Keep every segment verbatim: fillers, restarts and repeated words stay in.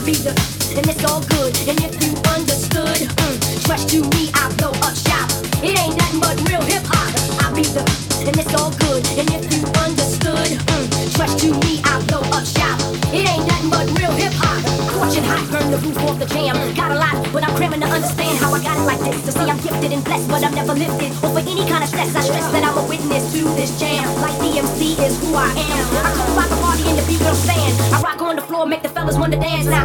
I be the, and it's all good. And if you understood, mm, trust to me, I blow up shop. It ain't nothing but real hip hop. I be the, and it's all good. And if you understood, mm, trust to me, I blow up shop. It ain't nothing but real hip hop. Fortune hot, burn the roof off the jam. Got a lot, but I'm cramming to understand how I got it like this. To see I'm gifted and blessed, but I'm never lifted. Or for any kind of stress, I stress that I'm a witness to this jam. Like D M C is who I am. I come by the party and the beat don't stand. I rock on the floor, make the fellas wanna dance now.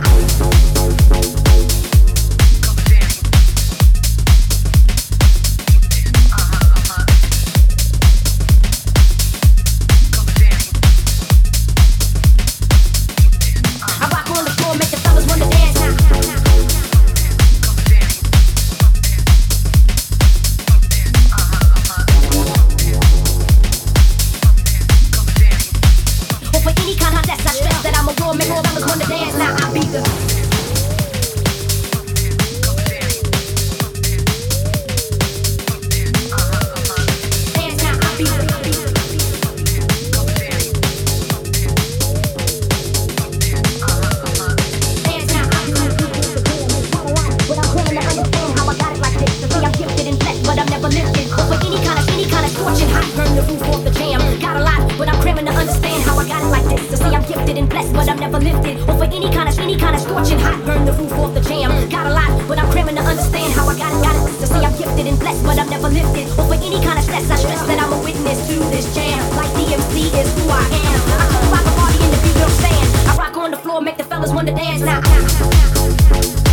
But I'm never lifted. Or for any kind of, any kind of scorching hot, burn the roof off the jam. Got a lot, but I'm cramming to understand how I got it, got it. To see I'm gifted and blessed, but I'm never lifted. Or for any kind of stress, I stress that I'm a witness to this jam. Like D M C is who I am. I come by the party and the beat don't stand. I rock on the floor, make the fellas wanna dance now.